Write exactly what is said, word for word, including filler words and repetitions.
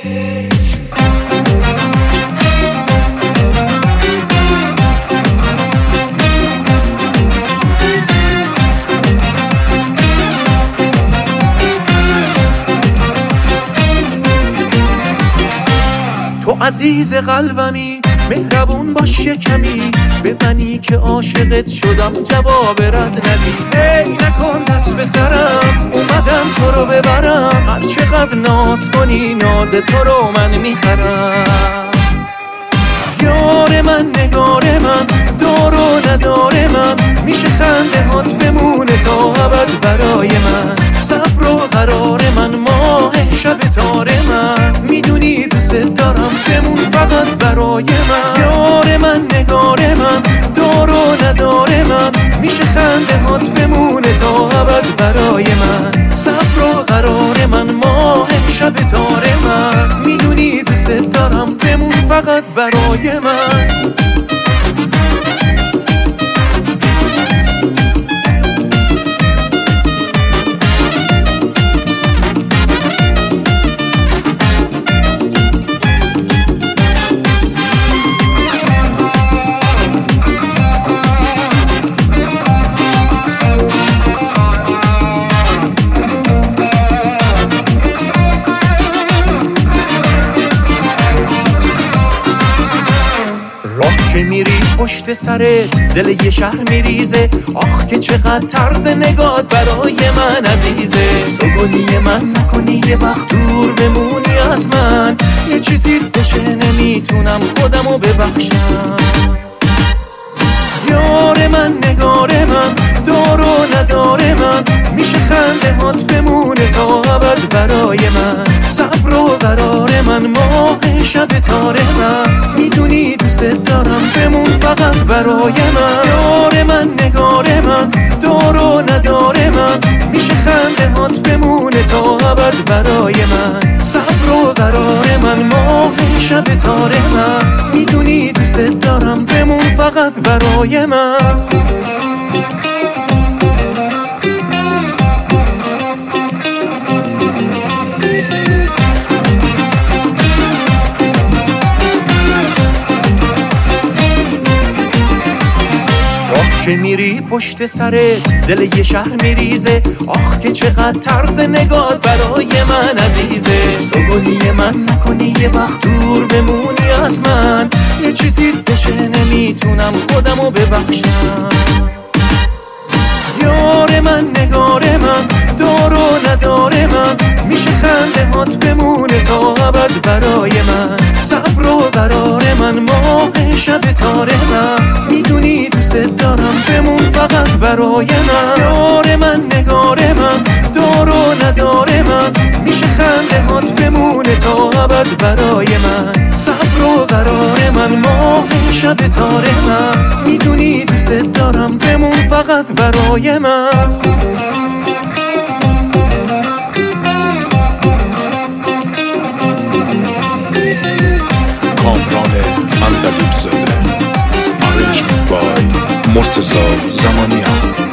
تو عزیز قلبمی، مهربون باش کمی، به منی که عاشقت شدم جواب رد ندی. هی نکن دست به سرم، اومدم تو رو ببرم، هر چقدر ناز کنی ناز تو رو من میخرم. یار من، نگار من، دار و ندار من، میشه خنده هات بمونه تا ابد برای من. صبر و قرار من، ماه شب تار من، میدونی دوست دارم بمون فقط برای من. یار من، نگار من، دار و ندار من، میشه خنده هات بمونه تا ابد برای من. صبر و قرار من، ماه شب تار من، میدونی دوست دارم بمون فقط برای من. که میری پشت سرت دل یه شهر میریزه، آخ که چقدر طرز نگات برای من عزیزه. سوگلی من نکنی یه وقت دور بمونی از من، یه چیزی بشه نمیتونم خودمو ببخشم. یار من، نگار من، دار و ندار من، میشه خنده هات بمونه تا ابد برای من. صبر و قرار من، ماه شب تار من، میدونی دوست دارم بمون فقط برای من. یار من، نگار من، دار و ندار من، میشه خنده هات بمونه تا ابد برای من. صبر و قرار من، ماه شب تار من، میدونی دوست دارم بمون فقط برای من. که میری پشت سرت دل یه شهر میریزه، آخ که چقدر طرز نگات برای من عزیزه. سوگلی من نکنی یه وقت دور بمونی از من، یه چیزی بشه نمیتونم خودمو ببخشم. یار من، نگار من، دار و ندار من، میشه خنده هات بمونه تا ابد برای من. صبر و قرار من، ماه شب تار من، میدونی دوست دارم بمون فقط برای من. یار من، نگار من، دار و ندار من، میشه خنده هات بمونه تا ابد برای من. صبر و قرار من، ماه شب تار من، میدونی دوست دارم بمون فقط برای من. کامران اندلیب زاده، arrangement by مرتضی زمانیان.